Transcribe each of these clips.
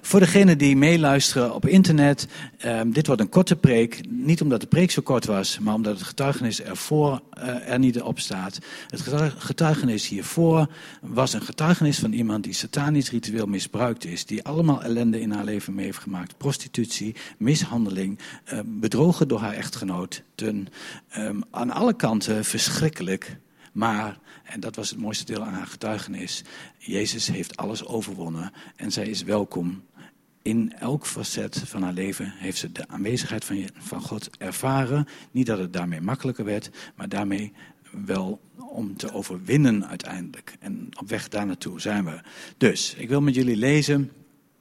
Voor degenen die meeluisteren op internet, dit wordt een korte preek. Niet omdat de preek zo kort was, maar omdat het getuigenis ervoor er niet op staat. Het getuigenis hiervoor was een getuigenis van iemand die satanisch ritueel misbruikt is. Die allemaal ellende in haar leven mee heeft gemaakt. Prostitutie, mishandeling, bedrogen door haar echtgenoot. Aan alle kanten verschrikkelijk. Maar, en dat was het mooiste deel aan haar getuigenis, Jezus heeft alles overwonnen en zij is welkom. In elk facet van haar leven heeft ze de aanwezigheid van God ervaren. Niet dat het daarmee makkelijker werd, maar daarmee wel om te overwinnen uiteindelijk. En op weg daar naartoe zijn we. Dus, ik wil met jullie lezen.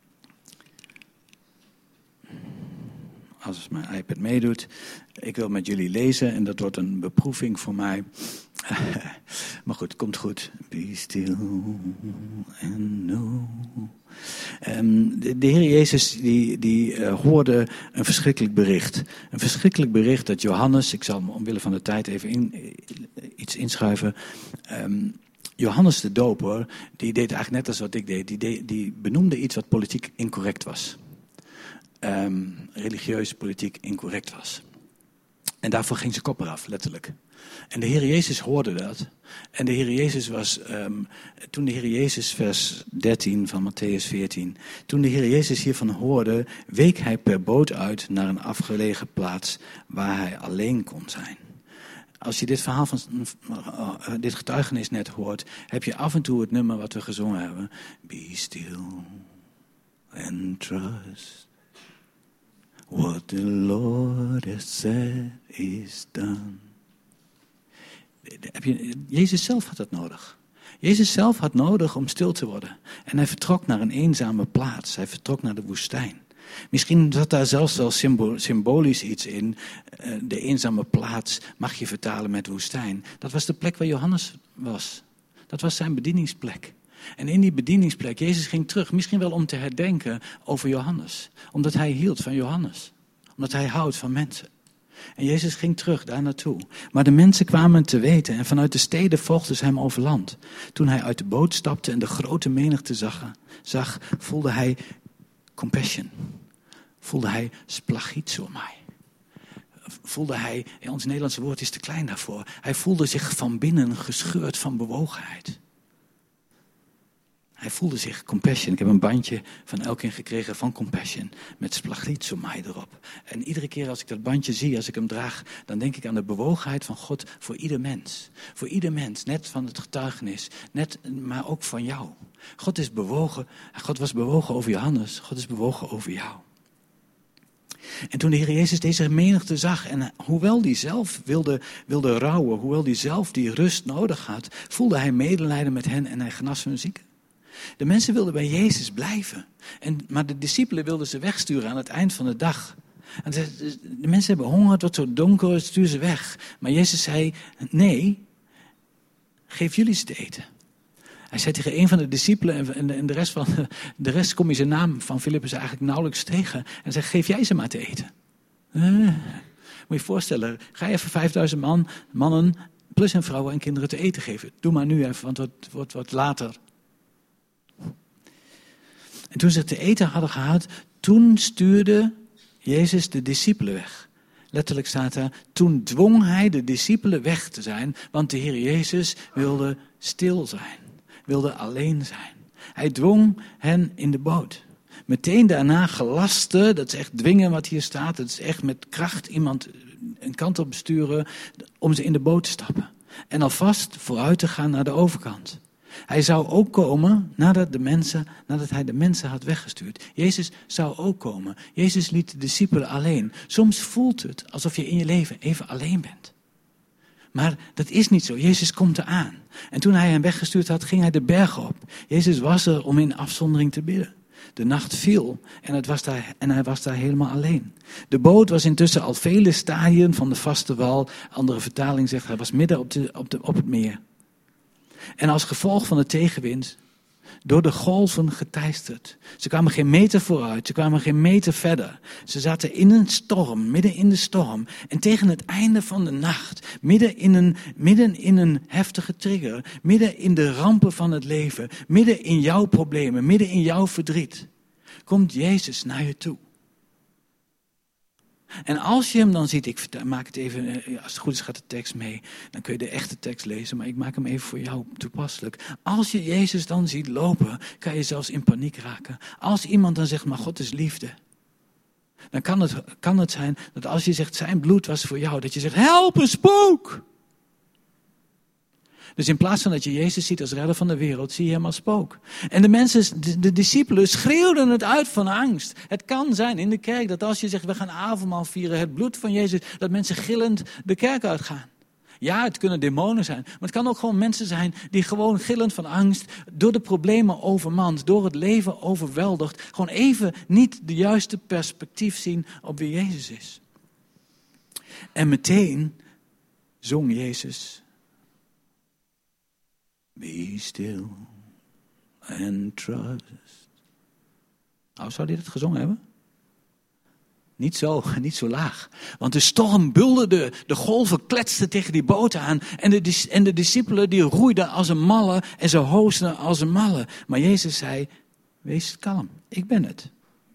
Als mijn iPad meedoet. Ik wil met jullie lezen en dat wordt een beproeving voor mij. Maar goed, komt goed. Be still and know. De Heer Jezus die hoorde een verschrikkelijk bericht. Een verschrikkelijk bericht dat Johannes, ik zal omwille van de tijd even iets inschuiven. Johannes de Doper, die deed eigenlijk net als wat ik deed. Die benoemde iets wat politiek incorrect was. Religieus, politiek incorrect was. En daarvoor ging zijn kop eraf, letterlijk. En de Heer Jezus hoorde dat. En de Heer Jezus was, toen de Heer Jezus, vers 13 van Matthäus 14... Toen de Heer Jezus hiervan hoorde, week hij per boot uit naar een afgelegen plaats waar hij alleen kon zijn. Als je dit verhaal van dit getuigenis net hoort, heb je af en toe het nummer wat we gezongen hebben. Be still and trust. What the Lord has said is done. Jezus zelf had dat nodig. Jezus zelf had nodig om stil te worden. En hij vertrok naar een eenzame plaats. Hij vertrok naar de woestijn. Misschien zat daar zelfs wel symbolisch iets in. De eenzame plaats mag je vertalen met woestijn. Dat was de plek waar Johannes was. Dat was zijn bedieningsplek. En in die bedieningsplek, Jezus ging terug, misschien wel om te herdenken over Johannes. Omdat hij hield van Johannes. Omdat hij houdt van mensen. En Jezus ging terug daar naartoe. Maar de mensen kwamen te weten en vanuit de steden volgden ze hem over land. Toen hij uit de boot stapte en de grote menigte zag, voelde hij compassion. Voelde hij splagizomai. Voelde hij, ons Nederlandse woord is te klein daarvoor. Hij voelde zich van binnen gescheurd van bewogenheid. Hij voelde zich compassion. Ik heb een bandje van Elkin gekregen van compassion. Met splagizomai erop. En iedere keer als ik dat bandje zie, als ik hem draag, dan denk ik aan de bewogenheid van God voor ieder mens. Voor ieder mens, net van het getuigenis. Maar ook van jou. God is bewogen. God was bewogen over Johannes. God is bewogen over jou. En toen de Heer Jezus deze menigte zag, en hoewel hij zelf wilde rouwen, hoewel hij zelf die rust nodig had, voelde hij medelijden met hen en hij genas hun zieken. De mensen wilden bij Jezus blijven. Maar de discipelen wilden ze wegsturen aan het eind van de dag. En de mensen hebben honger, het wordt zo donker, stuur ze weg. Maar Jezus zei, nee, geef jullie ze te eten. Hij zei tegen een van de discipelen en de rest kom je zijn naam van Filippus eigenlijk nauwelijks tegen. En zei, geef jij ze maar te eten. Moet je je voorstellen, ga je even 5000 mannen plus hun vrouwen en kinderen te eten geven. Doe maar nu even, want het wordt later. En toen ze te eten hadden gehad, toen stuurde Jezus de discipelen weg. Letterlijk staat er, toen dwong hij de discipelen weg te zijn, want de Heer Jezus wilde stil zijn, wilde alleen zijn. Hij dwong hen in de boot. Meteen daarna gelaste, dat is echt dwingen wat hier staat, dat is echt met kracht iemand een kant op besturen om ze in de boot te stappen. En alvast vooruit te gaan naar de overkant. Hij zou ook komen nadat hij de mensen had weggestuurd. Jezus zou ook komen. Jezus liet de discipelen alleen. Soms voelt het alsof je in je leven even alleen bent. Maar dat is niet zo. Jezus komt eraan. En toen hij hem weggestuurd had, ging hij de berg op. Jezus was er om in afzondering te bidden. De nacht viel en hij was daar helemaal alleen. De boot was intussen al vele stadien van de vaste wal. Andere vertaling zegt, hij was midden op het meer. En als gevolg van de tegenwind, door de golven geteisterd. Ze kwamen geen meter vooruit, ze kwamen geen meter verder. Ze zaten in een storm, midden in de storm. En tegen het einde van de nacht, midden in een heftige trigger, midden in de rampen van het leven, midden in jouw problemen, midden in jouw verdriet, komt Jezus naar je toe. En als je hem dan ziet, ik maak het even, als het goed is gaat de tekst mee, dan kun je de echte tekst lezen, maar ik maak hem even voor jou toepasselijk. Als je Jezus dan ziet lopen, kan je zelfs in paniek raken. Als iemand dan zegt, maar God is liefde, dan kan het zijn dat als je zegt, zijn bloed was voor jou, dat je zegt, help, een spook! Dus in plaats van dat je Jezus ziet als redder van de wereld, zie je hem als spook. En de mensen, de discipelen, schreeuwden het uit van angst. Het kan zijn in de kerk dat als je zegt, we gaan avondmaal vieren, het bloed van Jezus, dat mensen gillend de kerk uitgaan. Ja, het kunnen demonen zijn, maar het kan ook gewoon mensen zijn die gewoon gillend van angst, door de problemen overmand, door het leven overweldigd, gewoon even niet de juiste perspectief zien op wie Jezus is. En meteen zong Jezus: Be still and trust. Nou, zou hij dat gezongen hebben? Niet zo laag. Want de storm bulderde, de golven kletsten tegen die boot aan. En de discipelen die roeiden als een malle en ze hoosden als een malle. Maar Jezus zei, wees kalm, ik ben het.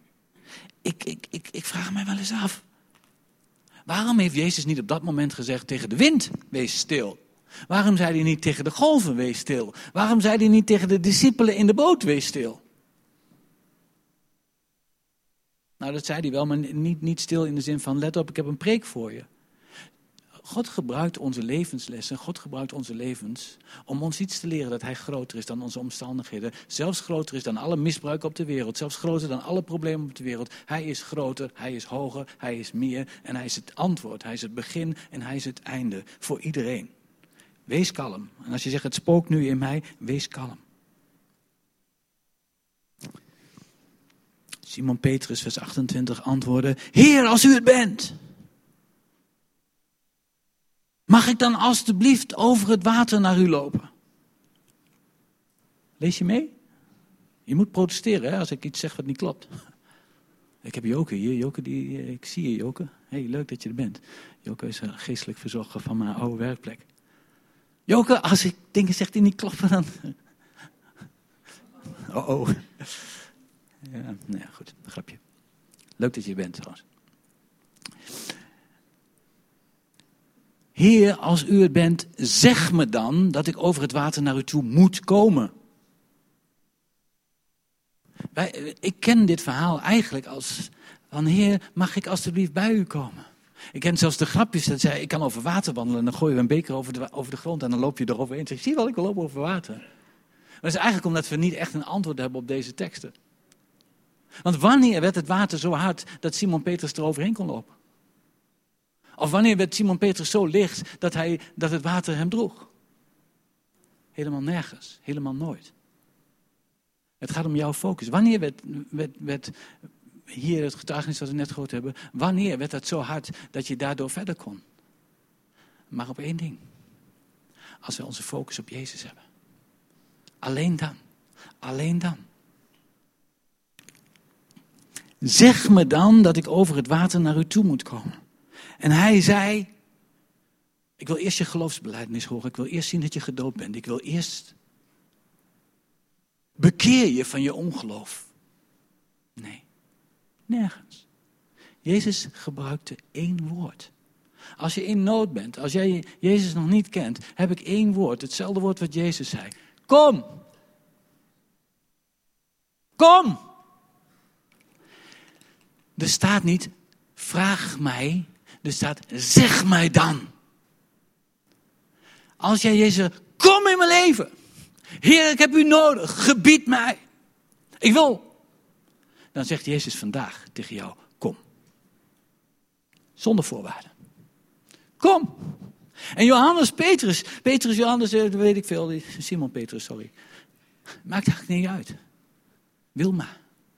Ik vraag mij wel eens af. Waarom heeft Jezus niet op dat moment gezegd tegen de wind, wees stil? Waarom zei hij niet tegen de golven, wees stil? Waarom zei hij niet tegen de discipelen in de boot, wees stil? Nou, dat zei hij wel, maar niet stil in de zin van, let op, ik heb een preek voor je. God gebruikt onze levenslessen, God gebruikt onze levens om ons iets te leren dat hij groter is dan onze omstandigheden. Zelfs groter is dan alle misbruik op de wereld, zelfs groter dan alle problemen op de wereld. Hij is groter, hij is hoger, hij is meer en hij is het antwoord. Hij is het begin en hij is het einde voor iedereen. Wees kalm. En als je zegt, het spookt nu in mij, wees kalm. Simon Petrus, vers 28, antwoordde: Heer, als u het bent, mag ik dan alstublieft over het water naar u lopen? Lees je mee? Je moet protesteren hè, als ik iets zeg wat niet klopt. Ik heb Joke hier. Joke, ik zie je, Joke. Hey, leuk dat je er bent. Joke is een geestelijk verzorger van mijn oude werkplek. Joke, als ik dingen zeg die niet kloppen, dan... Oh. Ja, nou ja, goed, een grapje. Leuk dat je er bent trouwens. Heer, als u het bent, zeg me dan dat ik over het water naar u toe moet komen. Ik ken dit verhaal eigenlijk als van, Heer, mag ik alstublieft bij u komen? Ik ken zelfs de grapjes dat zei, ik kan over water wandelen en dan gooien we een beker over de grond en dan loop je eroverheen. Zeg, zie je wel, ik wil lopen over water. Maar dat is eigenlijk omdat we niet echt een antwoord hebben op deze teksten. Want wanneer werd het water zo hard dat Simon Petrus eroverheen kon lopen? Of wanneer werd Simon Petrus zo licht dat het water hem droeg? Helemaal nergens, helemaal nooit. Het gaat om jouw focus. Wanneer werd hier het getuigenis dat we net gehoord hebben, wanneer werd dat zo hard dat je daardoor verder kon? Maar op één ding. Als we onze focus op Jezus hebben. Alleen dan. Alleen dan. Zeg me dan dat ik over het water naar u toe moet komen. En hij zei, ik wil eerst je geloofsbelijdenis horen. Ik wil eerst zien dat je gedoopt bent. Ik wil eerst bekeer je van je ongeloof. Nee, nergens. Jezus gebruikte één woord. Als je in nood bent, als jij Jezus nog niet kent, heb ik één woord. Hetzelfde woord wat Jezus zei. Kom. Kom. Er staat niet, vraag mij. Er staat, zeg mij dan. Als jij Jezus zegt, kom in mijn leven. Heer, ik heb u nodig. Gebied mij. Ik wil. Dan zegt Jezus vandaag tegen jou, kom. Zonder voorwaarden. Kom. En Johannes, weet ik veel. Simon Petrus, sorry. Maakt eigenlijk niet uit. Wilma.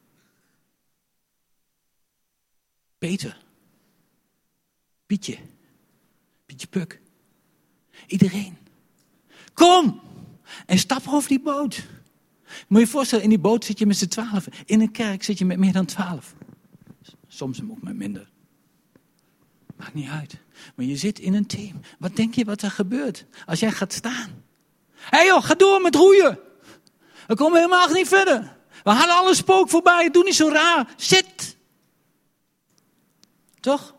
Peter. Pietje Puk. Iedereen. Kom. En stap over die boot. Moet je je voorstellen, in die boot zit je met z'n 12. In een kerk zit je met meer dan 12. Soms ook met minder. Maakt niet uit. Maar je zit in een team. Wat denk je wat er gebeurt als jij gaat staan? Hé joh, ga door met roeien. We komen helemaal niet verder. We hadden al een spook voorbij, doe niet zo raar, zit. Toch?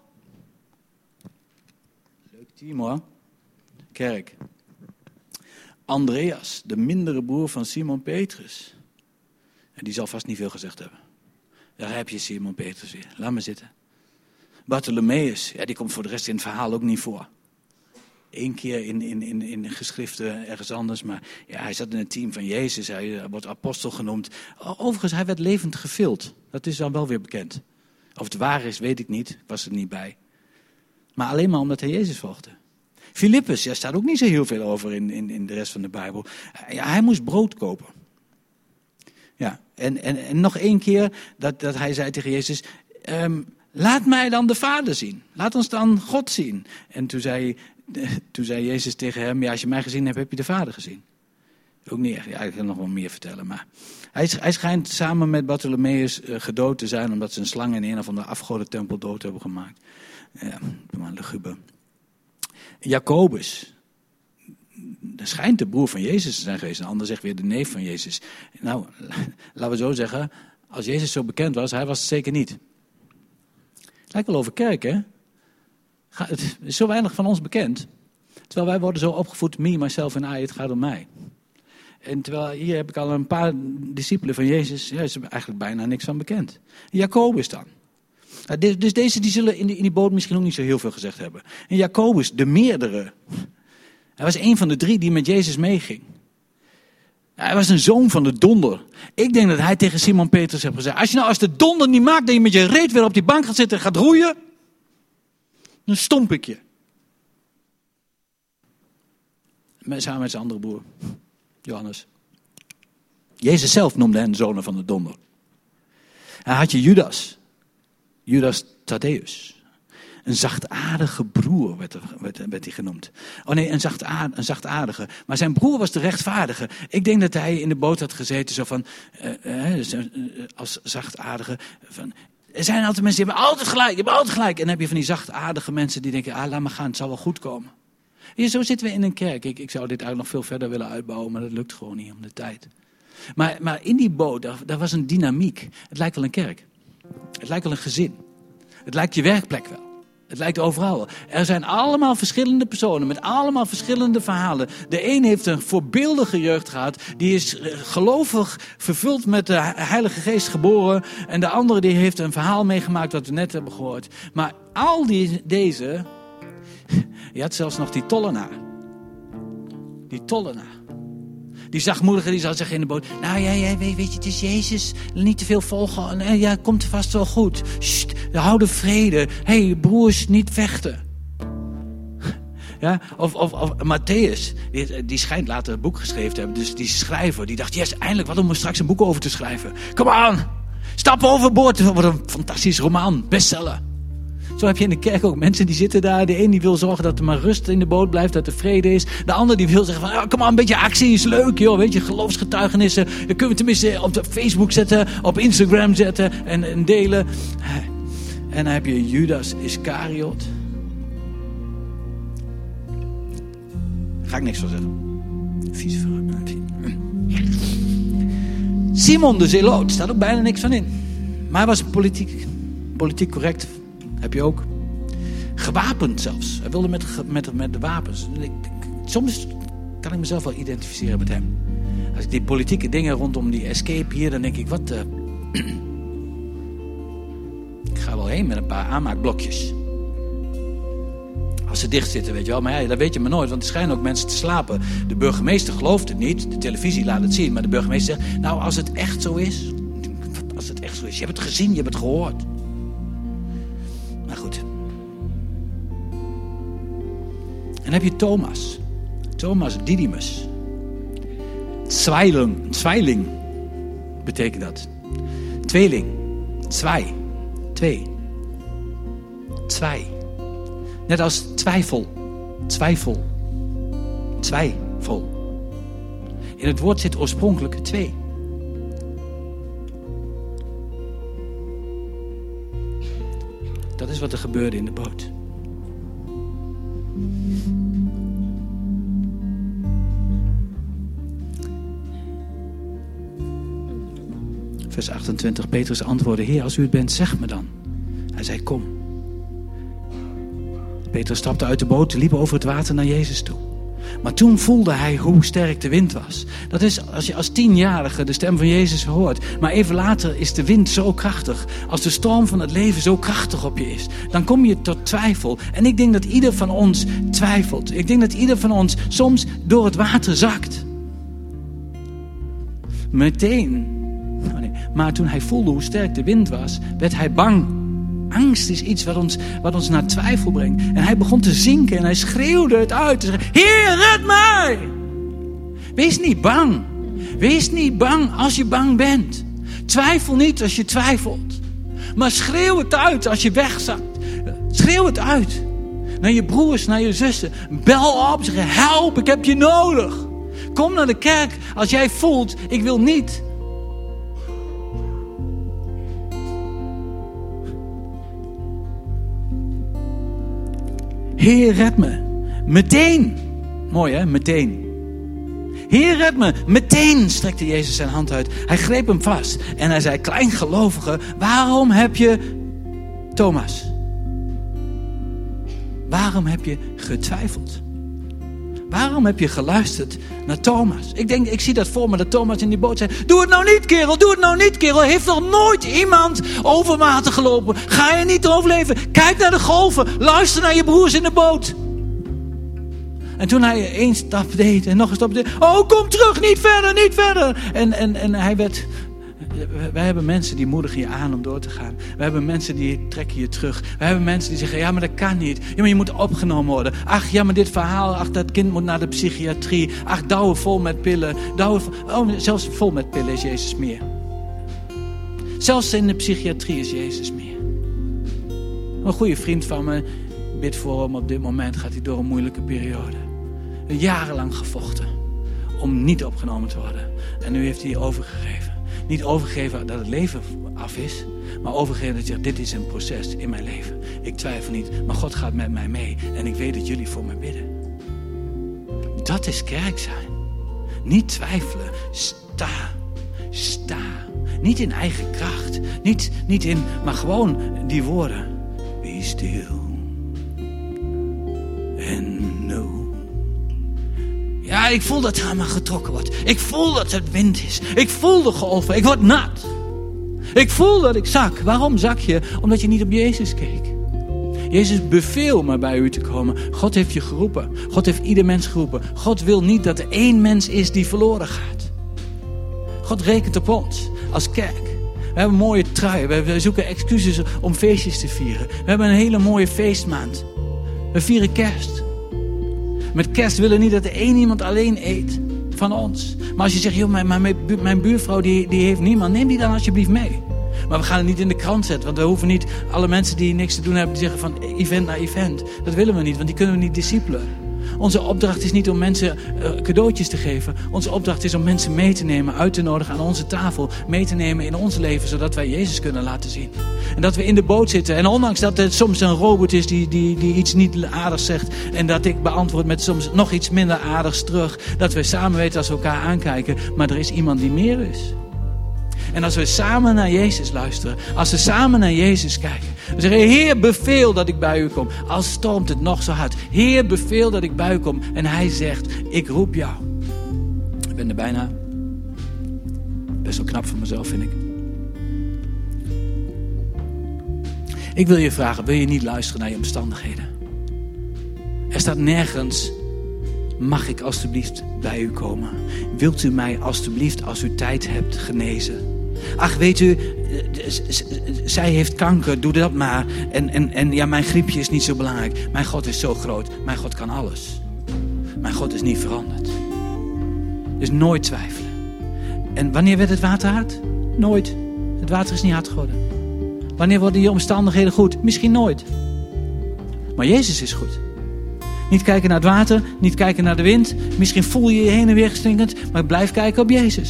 Leuk team hoor. Kerk. Andreas, de mindere broer van Simon Petrus. En die zal vast niet veel gezegd hebben. Daar heb je Simon Petrus weer. Laat me zitten. Bartholomeus, ja, die komt voor de rest in het verhaal ook niet voor. Eén keer in geschriften ergens anders, maar ja, hij zat in het team van Jezus. Hij wordt apostel genoemd. Overigens, hij werd levend gevild. Dat is dan wel weer bekend. Of het waar is, weet ik niet. Ik was er niet bij. Maar alleen maar omdat hij Jezus volgde. Filippus, daar staat ook niet zo heel veel over in de rest van de Bijbel. Ja, hij moest brood kopen. Ja, en nog één keer dat hij zei tegen Jezus, laat mij dan de Vader zien. Laat ons dan God zien. En toen zei Jezus tegen hem, ja, als je mij gezien hebt, heb je de Vader gezien. Ook niet echt, ja, ik kan nog wel meer vertellen. Maar hij schijnt samen met Bartholomeus gedood te zijn, omdat ze een slang in een of andere afgodentempel dood hebben gemaakt. Ja, maar luguber. Jacobus. Dat schijnt de broer van Jezus te zijn geweest. Een ander zegt weer de neef van Jezus. Nou, laten we zo zeggen. Als Jezus zo bekend was, hij was het zeker niet. Het lijkt wel over kerk, hè? Het is zo weinig van ons bekend. Terwijl wij worden zo opgevoed, me, myself en I, het gaat om mij. En terwijl hier heb ik al een paar discipelen van Jezus, ja, is er eigenlijk bijna niks van bekend. Jacobus dan. Dus deze die zullen in die boot misschien ook niet zo heel veel gezegd hebben. En Jacobus, de meerdere. Hij was een van de 3 die met Jezus meeging. Hij was een zoon van de donder. Ik denk dat hij tegen Simon Petrus heeft gezegd, als de donder niet maakt, dat je met je reet weer op die bank gaat zitten en gaat roeien, dan stomp ik je. Samen met zijn andere broer, Johannes. Jezus zelf noemde hen zonen van de donder. Hij had je Judas Thaddäus. Een zachtaardige broer werd hij genoemd. Oh nee, een zachtaardige. Maar zijn broer was de rechtvaardige. Ik denk dat hij in de boot had gezeten zo van, als zachtaardige. Van, er zijn altijd mensen die hebben altijd gelijk. En dan heb je van die zachtaardige mensen die denken, laat maar gaan, het zal wel goed komen. Hier, zo zitten we in een kerk. Ik zou dit eigenlijk nog veel verder willen uitbouwen, maar dat lukt gewoon niet om de tijd. Maar in die boot, daar was een dynamiek. Het lijkt wel een kerk. Het lijkt wel een gezin. Het lijkt je werkplek wel. Het lijkt overal. Er zijn allemaal verschillende personen met allemaal verschillende verhalen. De een heeft een voorbeeldige jeugd gehad. Die is gelovig vervuld met de Heilige Geest geboren. En de andere die heeft een verhaal meegemaakt wat we net hebben gehoord. Maar al deze... Je had zelfs nog die tollenaar. Die zachtmoedige die zou zeggen in de boot. Nou ja, weet je, het is Jezus. Niet te veel volgen. Ja, komt vast wel goed. Sst, hou de vrede. Hey, broers, niet vechten. Ja, of Matthäus. Die schijnt later een boek geschreven te hebben. Dus die schrijver, die dacht, yes, eindelijk, wat om er straks een boek over te schrijven. Kom aan, stap overboord. Wat een fantastisch roman, bestseller. Zo heb je in de kerk ook mensen die zitten daar. De een die wil zorgen dat er maar rust in de boot blijft, dat er vrede is. De ander die wil zeggen van, kom maar, een beetje actie is leuk, joh. Weet je, geloofsgetuigenissen. Dat kunnen we tenminste op de Facebook zetten, op Instagram zetten en delen. En dan heb je Judas Iscariot. Ga ik niks van zeggen. Vies verhaal. Simon de Zeloot, staat ook bijna niks van in. Maar hij was politiek correct. Heb je ook. Gewapend zelfs. Hij wilde met de wapens. Soms kan ik mezelf wel identificeren met hem. Als ik die politieke dingen rondom die escape hier, dan denk ik, wat... Ik ga wel heen met een paar aanmaakblokjes. Als ze dicht zitten, weet je wel. Maar ja, dat weet je maar nooit, want er schijnen ook mensen te slapen. De burgemeester gelooft het niet. De televisie laat het zien. Maar de burgemeester zegt, nou, als het echt zo is... Je hebt het gezien, je hebt het gehoord. Maar goed. En dan heb je Thomas. Thomas Didymus. Zweiling betekent dat. Tweeling. Twee. Net als twijfel. In het woord zit oorspronkelijk 2. Dat is wat er gebeurde in de boot. Vers 28, Petrus antwoordde, Heer, als u het bent, zeg me dan. Hij zei, kom. Petrus stapte uit de boot, liep over het water naar Jezus toe. Maar toen voelde hij hoe sterk de wind was. Dat is als je als 10-jarige de stem van Jezus hoort. Maar even later is de wind zo krachtig. Als de storm van het leven zo krachtig op je is. Dan kom je tot twijfel. En ik denk dat ieder van ons twijfelt. Ik denk dat ieder van ons soms door het water zakt. Meteen. Maar toen hij voelde hoe sterk de wind was, werd hij bang. Angst is iets wat ons naar twijfel brengt. En hij begon te zinken en hij schreeuwde het uit. Hij zei, Heer, red mij! Wees niet bang. Wees niet bang als je bang bent. Twijfel niet als je twijfelt. Maar schreeuw het uit als je wegzakt. Schreeuw het uit. Naar je broers, naar je zussen. Bel op, zeg, help, ik heb je nodig. Kom naar de kerk als jij voelt, ik wil niet. Heer, red me. Meteen. Mooi hè, meteen. Heer, red me. Meteen strekte Jezus zijn hand uit. Hij greep hem vast. En hij zei, kleingelovige, waarom heb je... Thomas. Waarom heb je getwijfeld? Waarom heb je geluisterd naar Thomas? Ik zie dat voor me, dat Thomas in die boot zei, doe het nou niet, kerel, doe het nou niet, kerel. Heeft nog nooit iemand over water gelopen? Ga je niet overleven? Kijk naar de golven, luister naar je broers in de boot. En toen hij 1 stap deed en nog een stap deed, oh, kom terug, niet verder, niet verder. En hij werd... Wij hebben mensen die moedigen je aan om door te gaan. We hebben mensen die trekken je terug. We hebben mensen die zeggen, ja, maar dat kan niet. Ja, maar je moet opgenomen worden. Ach, ja, maar dit verhaal, ach, dat kind moet naar de psychiatrie. Ach, douwen vol met pillen. Zelfs vol met pillen is Jezus meer. Zelfs in de psychiatrie is Jezus meer. Een goede vriend van me, bid voor hem op dit moment, gaat hij door een moeilijke periode. Jarenlang gevochten om niet opgenomen te worden. En nu heeft hij overgegeven. Niet overgeven dat het leven af is, maar overgeven dat je zegt, dit is een proces in mijn leven. Ik twijfel niet, maar God gaat met mij mee. En ik weet dat jullie voor mij bidden. Dat is kerk zijn. Niet twijfelen. Sta. Niet in eigen kracht. Niet in, maar gewoon die woorden. Be still. And know. Ja, ik voel dat er aan me getrokken wordt. Ik voel dat het wind is. Ik voel de golven. Ik word nat. Ik voel dat ik zak. Waarom zak je? Omdat je niet op Jezus keek. Jezus beveelt me bij u te komen. God heeft je geroepen. God heeft ieder mens geroepen. God wil niet dat er 1 mens is die verloren gaat. God rekent op ons als kerk. We hebben een mooie trui. We zoeken excuses om feestjes te vieren. We hebben een hele mooie feestmaand. We vieren kerst. Met kerst willen we niet dat er 1 iemand alleen eet van ons. Maar als je zegt, joh, mijn buurvrouw die heeft niemand, neem die dan alsjeblieft mee. Maar we gaan het niet in de krant zetten. Want we hoeven niet alle mensen die niks te doen hebben te zeggen van event naar event. Dat willen we niet, want die kunnen we niet discipelen. Onze opdracht is niet om mensen cadeautjes te geven. Onze opdracht is om mensen mee te nemen, uit te nodigen aan onze tafel. Mee te nemen in ons leven, zodat wij Jezus kunnen laten zien. En dat we in de boot zitten. En ondanks dat het soms een robot is die iets niet aardigs zegt. En dat ik beantwoord met soms nog iets minder aardigs terug. Dat we samen weten als we elkaar aankijken. Maar er is iemand die meer is. En als we samen naar Jezus luisteren. Als we samen naar Jezus kijken. We zeggen, Heer, beveel dat ik bij u kom. Al stormt het nog zo hard. Heer, beveel dat ik bij u kom. En hij zegt, ik roep jou. Ik ben er bijna. Best wel knap van mezelf, vind ik. Ik wil je vragen, wil je niet luisteren naar je omstandigheden? Er staat nergens, mag ik alstublieft bij u komen? Wilt u mij alstublieft, als u tijd hebt, genezen? Ach, weet u, zij heeft kanker, doe dat maar. En ja, mijn griepje is niet zo belangrijk. Mijn God is zo groot. Mijn God kan alles. Mijn God is niet veranderd. Dus nooit twijfelen. En wanneer werd het water hard? Nooit. Het water is niet hard geworden. Wanneer worden je omstandigheden goed? Misschien nooit. Maar Jezus is goed. Niet kijken naar het water, niet kijken naar de wind. Misschien voel je je heen en weer geslingerd, maar blijf kijken op Jezus.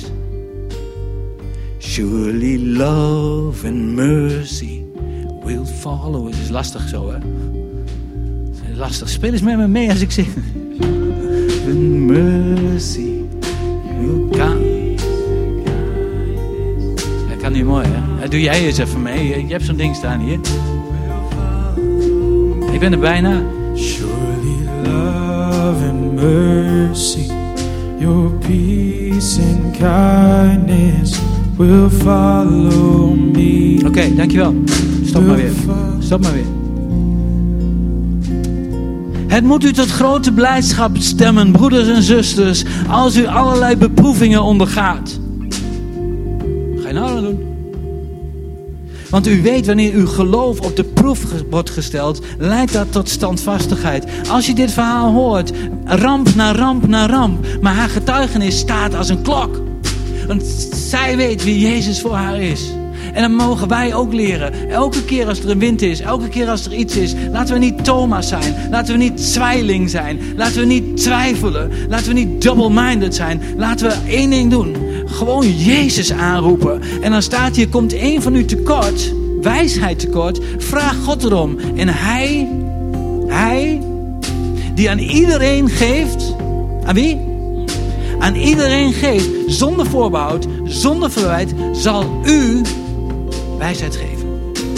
Surely love and mercy will follow. Het is lastig zo, hè? Het is lastig. Speel eens met me mee als ik zing. And mercy will come. Kan niet mooi, hè? Doe jij eens even mee. Je hebt zo'n ding staan hier. Ik ben er bijna. Surely love and mercy, your peace and kindness will follow me. Oké, dankjewel. Stop maar weer. Stop maar weer. Het moet u tot grote blijdschap stemmen, broeders en zusters, als u allerlei beproevingen ondergaat. Wat ga je nou dan doen? Want u weet, wanneer uw geloof op de proef wordt gesteld, leidt dat tot standvastigheid. Als je dit verhaal hoort, ramp na ramp na ramp, maar haar getuigenis staat als een klok. Want zij weet wie Jezus voor haar is. En dan mogen wij ook leren. Elke keer als er een wind is, elke keer als er iets is, laten we niet Thomas zijn. Laten we niet zwijling zijn. Laten we niet twijfelen. Laten we niet double-minded zijn. Laten we één ding doen. Gewoon Jezus aanroepen. En dan staat hier, komt één van u tekort, wijsheid tekort, vraag God erom. En hij die aan iedereen geeft, aan wie? Aan iedereen geeft, zonder voorbehoud, zonder verwijt, zal u wijsheid geven.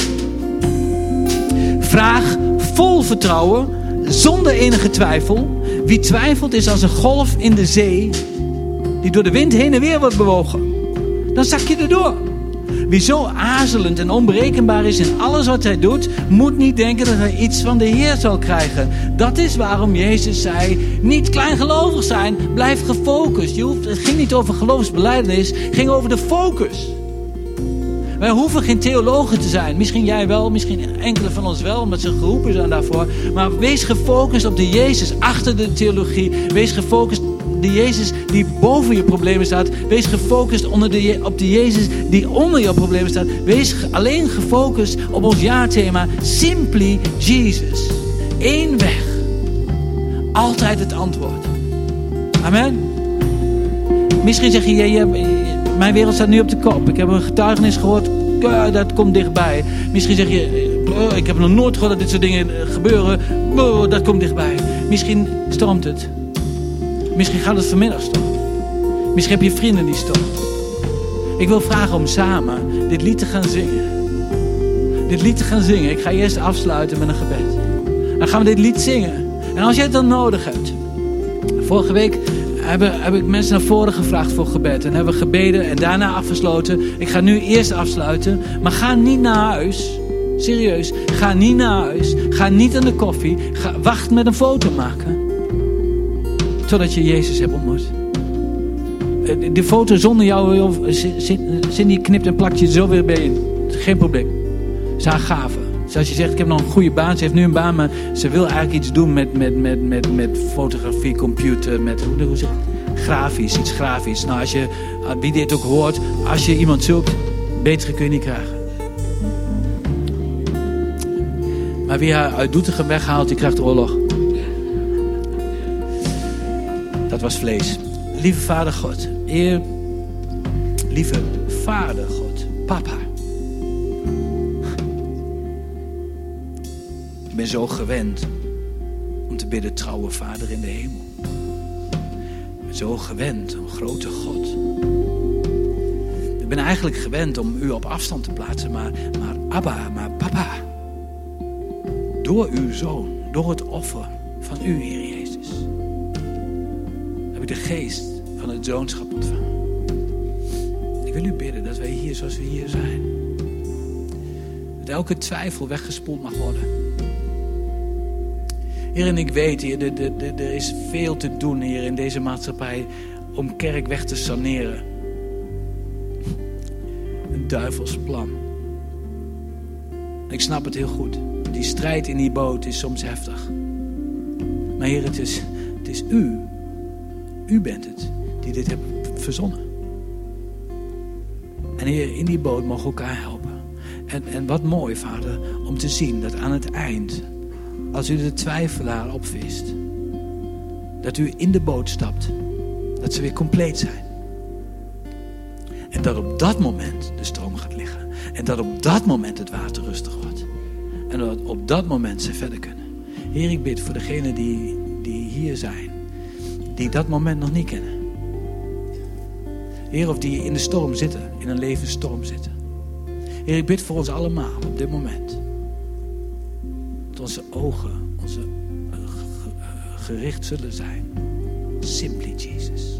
Vraag vol vertrouwen, zonder enige twijfel. Wie twijfelt is als een golf in de zee, die door de wind heen en weer wordt bewogen. Dan zak je erdoor. Wie zo aarzelend en onberekenbaar is in alles wat hij doet, moet niet denken dat hij iets van de Heer zal krijgen. Dat is waarom Jezus zei, niet kleingelovig zijn, blijf gefocust. Het ging niet over geloofsbelijdenis, het ging over de focus. Wij hoeven geen theologen te zijn. Misschien jij wel, misschien enkele van ons wel, omdat ze geroepen zijn daarvoor. Maar wees gefocust op de Jezus achter de theologie. Wees gefocust op de Jezus die boven je problemen staat. Wees gefocust op de Jezus die onder je problemen staat. Wees alleen gefocust op ons jaarthema. Simply Jesus. Eén weg. Altijd het antwoord. Amen. Misschien zeg je, mijn wereld staat nu op de kop. Ik heb een getuigenis gehoord. Dat komt dichtbij. Misschien zeg je, ik heb nog nooit gehoord dat dit soort dingen gebeuren. Dat komt dichtbij. Misschien stormt het. Misschien gaat het vanmiddag stormen. Misschien heb je vrienden die stormen. Ik wil vragen om samen dit lied te gaan zingen. Dit lied te gaan zingen. Ik ga eerst afsluiten met een gebed. Dan gaan we dit lied zingen. En als jij het dan nodig hebt. Vorige week heb ik mensen naar voren gevraagd voor gebed. En hebben we gebeden en daarna afgesloten. Ik ga nu eerst afsluiten. Maar ga niet naar huis. Serieus. Ga niet naar huis. Ga niet aan de koffie. Wacht met een foto maken. Totdat je Jezus hebt ontmoet. De foto zonder jou. Cindy knipt en plakt je zo weer bij je. Geen probleem. Dat is haar gave. Dus als je zegt, ik heb nog een goede baan. Ze heeft nu een baan, maar ze wil eigenlijk iets doen met fotografie, computer, met hoe zeg je? Grafisch, iets grafisch. Nou, wie dit ook hoort, als je iemand zoekt, betere kun je niet krijgen. Maar wie haar uit Doetinchem weghaalt, die krijgt oorlog. Dat was vlees. Lieve Vader God, lieve Vader God, Papa. Ik ben zo gewend om te bidden, trouwe Vader in de hemel. Ik ben zo gewend, een grote God. Ik ben eigenlijk gewend om u op afstand te plaatsen, maar Abba, maar Papa. Door uw Zoon, door het offer van u, Heer Jezus, heb ik de geest van het zoonschap ontvangen. Ik wil u bidden dat wij hier zoals we hier zijn, dat elke twijfel weggespoeld mag worden. Heer, en ik weet, Heer, er is veel te doen, Heer, in deze maatschappij om kerk weg te saneren. Een duivels plan. Ik snap het heel goed. Die strijd in die boot is soms heftig. Maar Heer, het is u. U bent het die dit hebt verzonnen. En Heer, in die boot mogen we elkaar helpen. En wat mooi, Vader, om te zien dat aan het eind, als u de twijfelaar opvist, dat u in de boot stapt, dat ze weer compleet zijn. En dat op dat moment de stroom gaat liggen. En dat op dat moment het water rustig wordt. En dat op dat moment ze verder kunnen. Heer, ik bid voor degenen die hier zijn, die dat moment nog niet kennen. Heer, of die in de storm zitten, in een levensstorm zitten. Heer, ik bid voor ons allemaal op dit moment. Dat onze ogen gericht zullen zijn. Simply Jesus.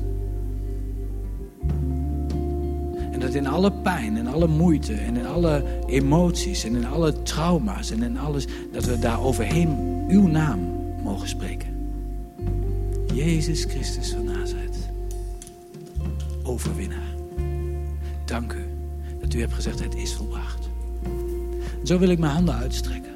En dat in alle pijn en alle moeite en in alle emoties en in alle trauma's en in alles, dat we daar overheen uw naam mogen spreken. Jezus Christus van Nazareth. Overwinnaar. Dank u dat u hebt gezegd het is volbracht. En zo wil ik mijn handen uitstrekken.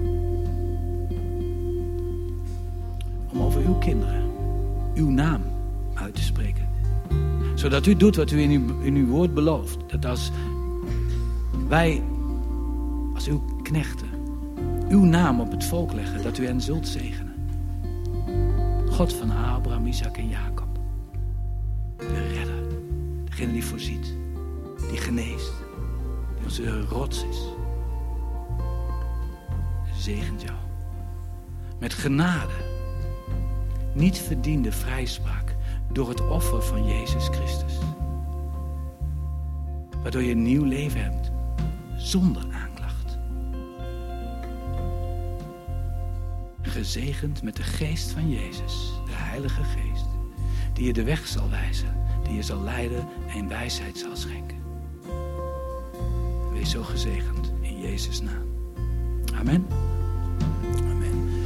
Om over uw kinderen uw naam uit te spreken. Zodat u doet wat u in uw woord belooft. Dat als wij, als uw knechten, uw naam op het volk leggen, dat u hen zult zegenen. God van Abraham, Isaac en Jacob. De redder. Degene die voorziet. Die geneest. Die onze rots is. Zegent jou. Met genade. Niet verdiende vrijspraak. Door het offer van Jezus Christus. Waardoor je een nieuw leven hebt. Zonder aanklacht. Gezegend met de geest van Jezus. De Heilige Geest. Die je de weg zal wijzen. Die je zal leiden en wijsheid zal schenken. Wees zo gezegend in Jezus' naam. Amen.